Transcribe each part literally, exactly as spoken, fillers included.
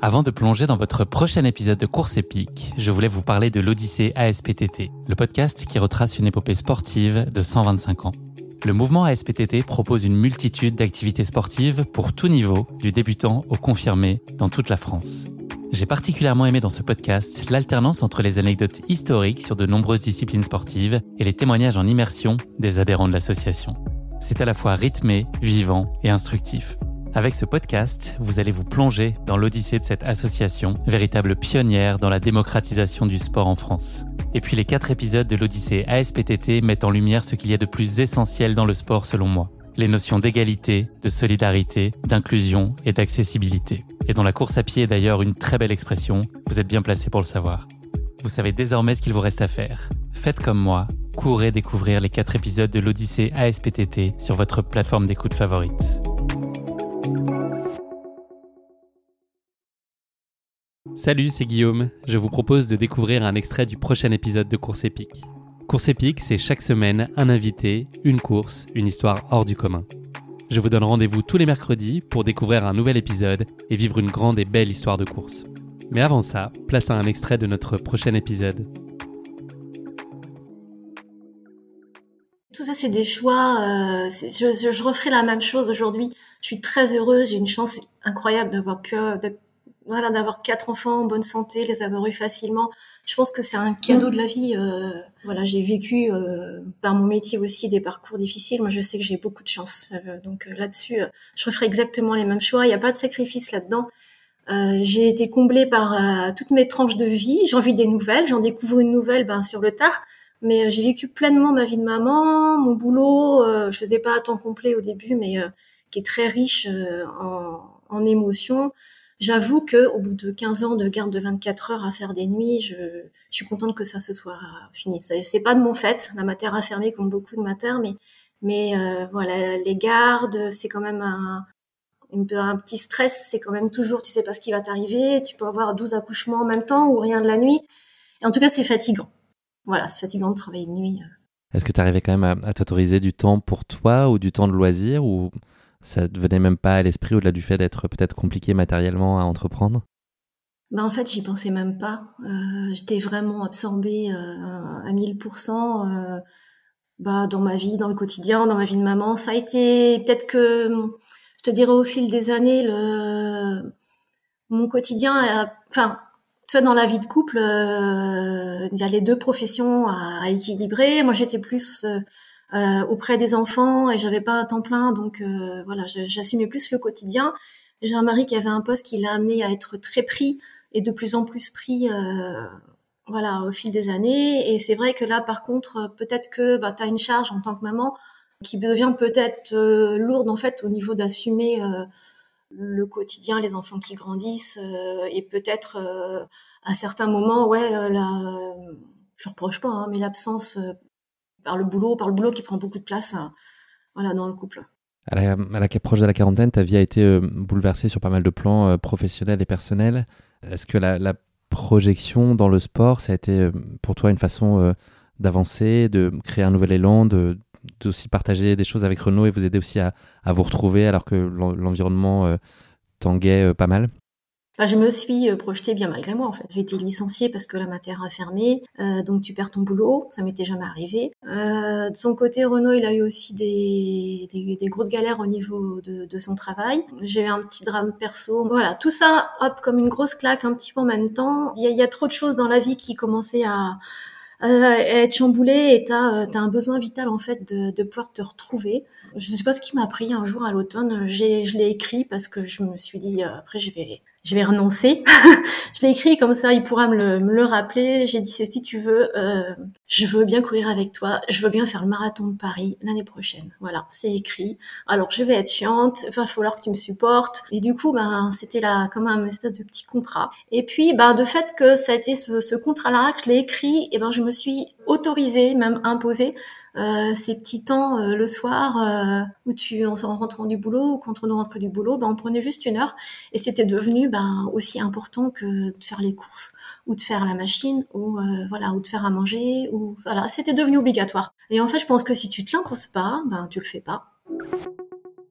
Avant de plonger dans votre prochain épisode de Course épique, je voulais vous parler de l'Odyssée A S P T T, le podcast qui retrace une épopée sportive de cent vingt-cinq ans. Le mouvement A S P T T propose une multitude d'activités sportives pour tout niveau, du débutant au confirmé, dans toute la France. J'ai particulièrement aimé dans ce podcast l'alternance entre les anecdotes historiques sur de nombreuses disciplines sportives et les témoignages en immersion des adhérents de l'association. C'est à la fois rythmé, vivant et instructif. Avec ce podcast, vous allez vous plonger dans l'odyssée de cette association, véritable pionnière dans la démocratisation du sport en France. Et puis les quatre épisodes de l'Odyssée A S P T T mettent en lumière ce qu'il y a de plus essentiel dans le sport selon moi. Les notions d'égalité, de solidarité, d'inclusion et d'accessibilité. Et dont la course à pied est d'ailleurs une très belle expression, vous êtes bien placé pour le savoir. Vous savez désormais ce qu'il vous reste à faire. Faites comme moi, courez découvrir les quatre épisodes de l'Odyssée A S P T T sur votre plateforme d'écoute favorite. Salut, c'est Guillaume. Je vous propose de découvrir un extrait du prochain épisode de Course épique. Course épique, c'est chaque semaine un invité, une course, une histoire hors du commun. Je vous donne rendez-vous tous les mercredis pour découvrir un nouvel épisode et vivre une grande et belle histoire de course. Mais avant ça, place à un extrait de notre prochain épisode. Tout ça, c'est des choix. Euh, c'est, je, je, je referai la même chose aujourd'hui. Je suis très heureuse. J'ai une chance incroyable d'avoir pu, de, voilà, d'avoir quatre enfants en bonne santé, les avoir eus facilement. Je pense que c'est un cadeau de la vie. Euh, voilà, j'ai vécu euh, par mon métier aussi des parcours difficiles. Moi, je sais que j'ai beaucoup de chance. Euh, donc euh, là-dessus, euh, je referai exactement les mêmes choix. Il n'y a pas de sacrifice là-dedans. Euh, j'ai été comblée par euh, toutes mes tranches de vie. J'en vis des nouvelles. J'en découvre une nouvelle, ben sur le tard. Mais euh, j'ai vécu pleinement ma vie de maman, mon boulot. Euh, je faisais pas à temps complet au début, mais euh, qui est très riche euh, en, en émotions. J'avoue que au bout de quinze ans de garde de vingt-quatre heures à faire des nuits, je, je suis contente que ça se soit fini. Ça, c'est pas de mon fait. La matière a fermé comme beaucoup de matières, mais mais euh, voilà, les gardes, c'est quand même un un, peu, un petit stress. C'est quand même toujours, tu sais pas ce qui va t'arriver. Tu peux avoir douze accouchements en même temps ou rien de la nuit. Et en tout cas, c'est fatigant. Voilà, c'est fatigant de travailler de nuit. Est-ce que tu arrivais quand même à, à t'autoriser du temps pour toi ou du temps de loisir, ou ça ne venait même pas à l'esprit au-delà du fait d'être peut-être compliqué matériellement à entreprendre ? Ben en fait, j'y pensais même pas. Euh, j'étais vraiment absorbée euh, à mille pour cent euh, bah, dans ma vie, dans le quotidien, dans ma vie de maman. Ça a été peut-être que, je te dirais au fil des années, le mon quotidien, a, enfin, tu vois, dans la vie de couple, euh, il y a les deux professions à, à équilibrer. Moi, j'étais plus euh, euh, auprès des enfants et j'avais pas un temps plein, donc euh, voilà, j'assumais plus le quotidien. J'ai un mari qui avait un poste qui l'a amené à être très pris et de plus en plus pris, euh, voilà, au fil des années. Et c'est vrai que là, par contre, peut-être que bah, tu as une charge en tant que maman qui devient peut-être euh, lourde en fait au niveau d'assumer euh, le quotidien, les enfants qui grandissent euh, et peut-être euh, à certains moments, ouais, euh, la, je reproche pas, hein, mais l'absence euh, par le boulot, par le boulot qui prend beaucoup de place, hein, voilà, dans le couple. À la, à la proche de la quarantaine, ta vie a été euh, bouleversée sur pas mal de plans euh, professionnels et personnels. Est-ce que la, la projection dans le sport, ça a été euh, pour toi une façon euh, d'avancer, de créer un nouvel élan, de d'aussi partager des choses avec Renaud et vous aider aussi à, à vous retrouver alors que l'environnement euh, tanguait euh, pas mal ? Bah, je me suis euh, projetée bien malgré moi en fait. J'ai été licenciée parce que la matière a fermé, euh, donc tu perds ton boulot, ça m'était jamais arrivé. Euh, de son côté, Renaud, il a eu aussi des, des, des grosses galères au niveau de, de son travail. J'ai eu un petit drame perso. Voilà, tout ça, hop, comme une grosse claque un petit peu en même temps. Il y a, il y a trop de choses dans la vie qui commençaient à à être chamboulé et t'as, t'as un besoin vital en fait de, de pouvoir te retrouver. Je sais pas ce qui m'a pris un jour à l'automne. J'ai, je l'ai écrit parce que je me suis dit euh, après je vais, je vais renoncer. Je l'ai écrit comme ça, il pourra me le, me le rappeler. J'ai dit si tu veux, euh, je veux bien courir avec toi. Je veux bien faire le marathon de Paris l'année prochaine. Voilà, c'est écrit. Alors je vais être chiante, il va falloir que tu me supportes. Et du coup, ben c'était là comme un espèce de petit contrat. Et puis, ben de fait que ça a été ce, ce contrat-là que je l'ai écrit, et ben je me suis autorisée, même imposée, euh, ces petits temps euh, le soir euh, où tu en rentrant du boulot ou quand on rentre du boulot, ben on prenait juste une heure et c'était devenu ben aussi important que de faire les courses ou de faire la machine ou euh, voilà ou de faire à manger ou voilà, c'était devenu obligatoire. Et en fait, je pense que si tu te l'imposes pas, ben tu le fais pas.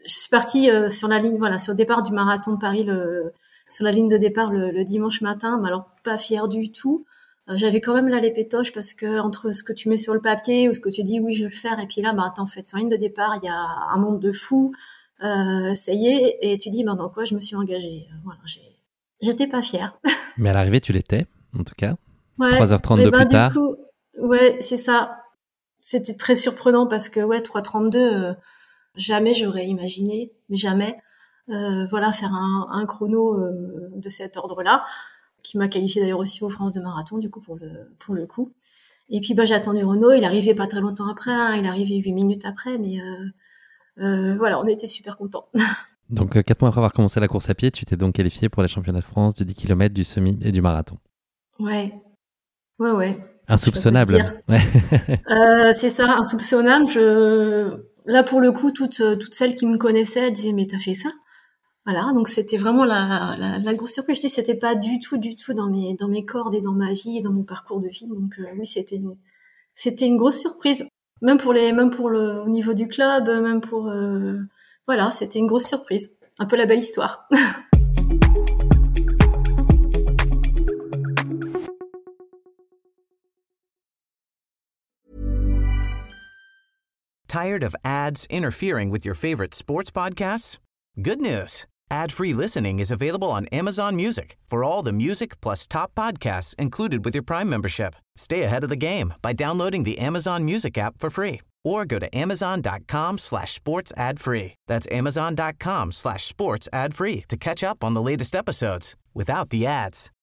je suis partie euh, sur la ligne, voilà, sur le départ du marathon de Paris, le, sur la ligne de départ le, le dimanche matin. Mais alors, pas fière du tout. Euh, j'avais quand même là les pétoches parce que entre ce que tu mets sur le papier ou ce que tu dis, oui, je vais le faire, et puis là, bah, attends, en fait, sur la ligne de départ, il y a un monde de fous. Euh, ça y est, et tu dis, bah, dans quoi je me suis engagée. Euh, voilà, j'ai, j'étais pas fière. Mais à l'arrivée, tu l'étais, en tout cas. Ouais. trois heures trente-deux ben, plus tard. Du coup, ouais, c'est ça. C'était très surprenant parce que, ouais, trois trente-deux, euh, jamais j'aurais imaginé, mais jamais, euh, voilà, faire un, un chrono euh, de cet ordre-là, qui m'a qualifié d'ailleurs aussi aux France de marathon, du coup, pour le, pour le coup. Et puis, bah, j'ai attendu Renaud, il arrivait pas très longtemps après, hein, il arrivait huit minutes après, mais euh, euh, voilà, on était super contents. Donc, euh, quatre mois après avoir commencé la course à pied, tu t'es donc qualifié pour les championnats de France du dix kilomètres, du semi et du marathon. Ouais, ouais, ouais. Insoupçonnable. Ouais. euh, c'est ça, insoupçonnable. Je... Là, pour le coup, toutes, toutes celles qui me connaissaient disaient, mais t'as fait ça? Voilà, donc c'était vraiment la, la, la grosse surprise. Je dis, c'était pas du tout, du tout dans mes, dans mes cordes et dans ma vie, et dans mon parcours de vie. Donc euh, oui, c'était une, c'était une grosse surprise. Même pour les, même pour le, au niveau du club, même pour, euh, voilà, c'était une grosse surprise. Un peu la belle histoire. Tired of ads interfering with your favorite sports podcasts? Good news. Ad-free listening is available on Amazon Music for all the music plus top podcasts included with your Prime membership. Stay ahead of the game by downloading the Amazon Music app for free or go to amazon.com slash sports ad free. That's amazon.com slash sports ad free to catch up on the latest episodes without the ads.